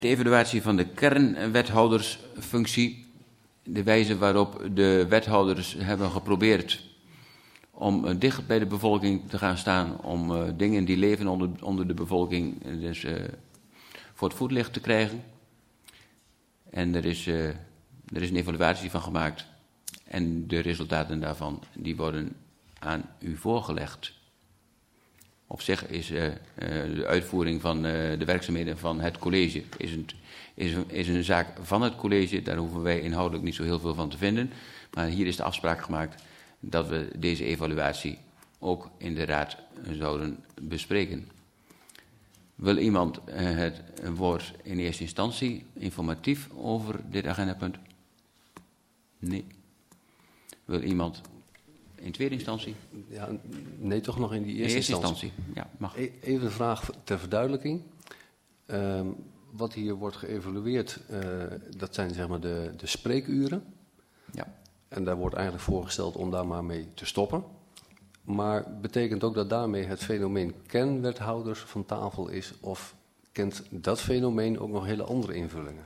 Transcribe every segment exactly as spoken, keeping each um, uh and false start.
De evaluatie van de kernwethoudersfunctie, de wijze waarop de wethouders hebben geprobeerd om uh, dicht bij de bevolking te gaan staan, om uh, dingen die leven onder, onder de bevolking dus, uh, voor het voetlicht te krijgen. En er is, uh, er is een evaluatie van gemaakt en de resultaten daarvan die worden aan u voorgelegd. Op zich is uh, uh, de uitvoering van uh, de werkzaamheden van het college is een, is, een, is een zaak van het college. Daar hoeven wij inhoudelijk niet zo heel veel van te vinden. Maar hier is de afspraak gemaakt dat we deze evaluatie ook in de raad zouden bespreken. Wil iemand uh, het woord in eerste instantie informatief over dit agendapunt? Nee. Wil iemand in tweede instantie? Ja, nee, toch nog in die eerste, eerste instantie. instantie. Ja, mag. E- even een vraag ter verduidelijking. Uh, wat hier wordt geëvalueerd, uh, dat zijn zeg maar de, de spreekuren. Ja. En daar wordt eigenlijk voorgesteld om daar maar mee te stoppen. Maar betekent ook dat daarmee het fenomeen kernwethouders van tafel is? Of kent dat fenomeen ook nog hele andere invullingen?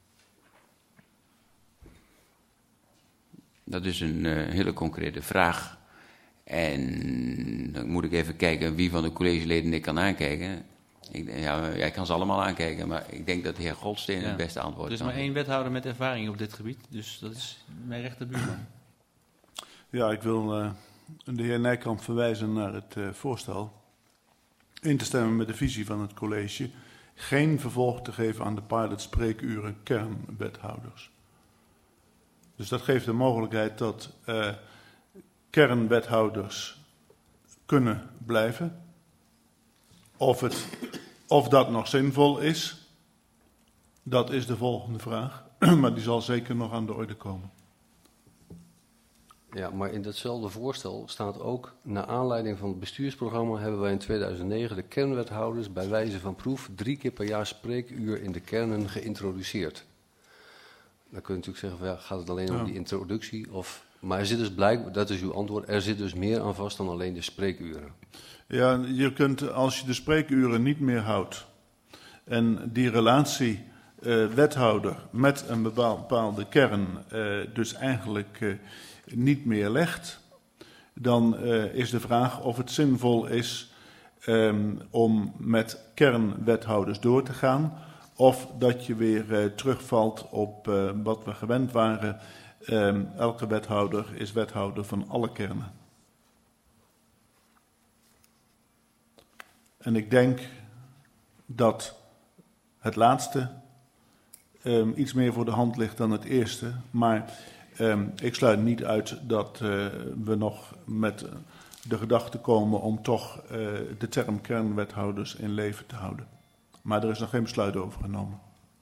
Dat is een uh, hele concrete vraag. En dan moet ik even kijken wie van de collegeleden ik kan aankijken. Ik, ja, jij kan ze allemaal aankijken, maar ik denk dat de heer Goldsteen ja. het beste antwoord Er is kan. maar één wethouder met ervaring op dit gebied, dus dat is mijn rechterbuurman. Ja, ik wil uh, de heer Nijkamp verwijzen naar het uh, voorstel. In te stemmen met de visie van het college. Geen vervolg te geven aan de pilot spreekuren kernwethouders. Dus dat geeft de mogelijkheid dat uh, kernwethouders kunnen blijven. Of, het, of dat nog zinvol is, dat is de volgende vraag. Maar die zal zeker nog aan de orde komen. Ja, maar in datzelfde voorstel staat ook, naar aanleiding van het bestuursprogramma hebben wij in tweeduizend negen de kernwethouders bij wijze van proef drie keer per jaar spreekuur in de kernen geïntroduceerd. Dan kun je natuurlijk zeggen, van, ja, gaat het alleen ja. om die introductie? Of, maar er zit dus blijkbaar, dat is uw antwoord, er zit dus meer aan vast dan alleen de spreekuren. Ja, je kunt, als je de spreekuren niet meer houdt en die relatie uh, wethouder met een bepaalde kern uh, dus eigenlijk uh, niet meer legt, dan uh, is de vraag of het zinvol is um, om met kernwethouders door te gaan, of dat je weer uh, terugvalt op uh, wat we gewend waren. Um, elke wethouder is wethouder van alle kernen. En ik denk dat het laatste um, iets meer voor de hand ligt dan het eerste. Maar um, ik sluit niet uit dat uh, we nog met de gedachte komen om toch uh, de term kernwethouders in leven te houden. Maar er is nog geen besluit over genomen.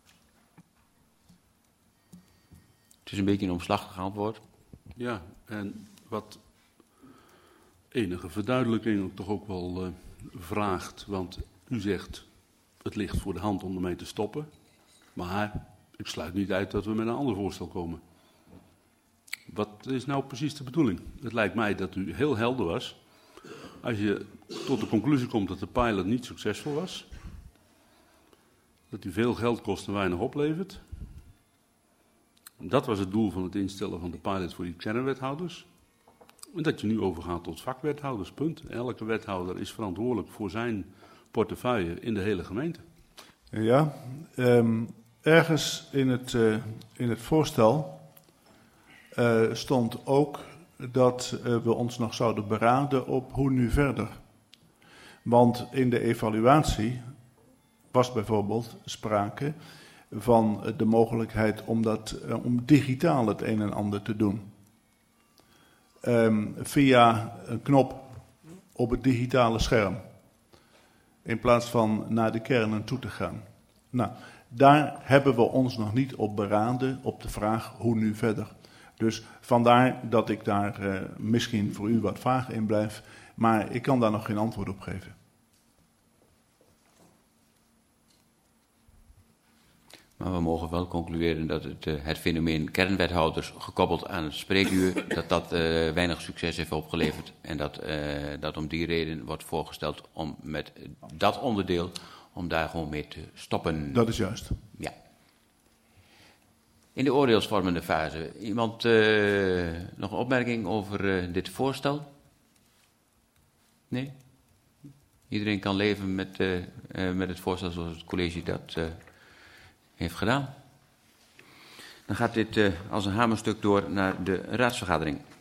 Het is een beetje een omslachtig antwoord. Ja, en wat enige verduidelijking toch ook wel uh, vraagt. Want u zegt, het ligt voor de hand om ermee te stoppen. Maar ik sluit niet uit dat we met een ander voorstel komen. Wat is nou precies de bedoeling? Het lijkt mij dat u heel helder was. Als je tot de conclusie komt dat de pilot niet succesvol was, dat u veel geld kost en weinig oplevert. Dat was het doel van het instellen van de pilot voor die kernwethouders. En dat je nu overgaat tot vakwethouders, punt. Elke wethouder is verantwoordelijk voor zijn portefeuille in de hele gemeente. Ja, um, ergens in het, uh, in het voorstel uh, stond ook dat uh, we ons nog zouden beraden op hoe nu verder. Want in de evaluatie was bijvoorbeeld sprake van de mogelijkheid om, dat, uh, om digitaal het een en ander te doen. Um, via een knop op het digitale scherm. In plaats van naar de kernen toe te gaan. Nou, daar hebben we ons nog niet op beraden op de vraag hoe nu verder. Dus vandaar dat ik daar uh, misschien voor u wat vaag in blijf. Maar ik kan daar nog geen antwoord op geven. Maar we mogen wel concluderen dat het, uh, het fenomeen kernwethouders gekoppeld aan het spreekuur, dat dat uh, weinig succes heeft opgeleverd. En dat, uh, dat om die reden wordt voorgesteld om met dat onderdeel om daar gewoon mee te stoppen. Dat is juist. Ja. In de oordeelsvormende fase. Iemand uh, nog een opmerking over uh, dit voorstel? Nee? Iedereen kan leven met, uh, uh, met het voorstel zoals het college dat uh, heeft gedaan. Dan gaat dit uh, als een hamerstuk door naar de raadsvergadering.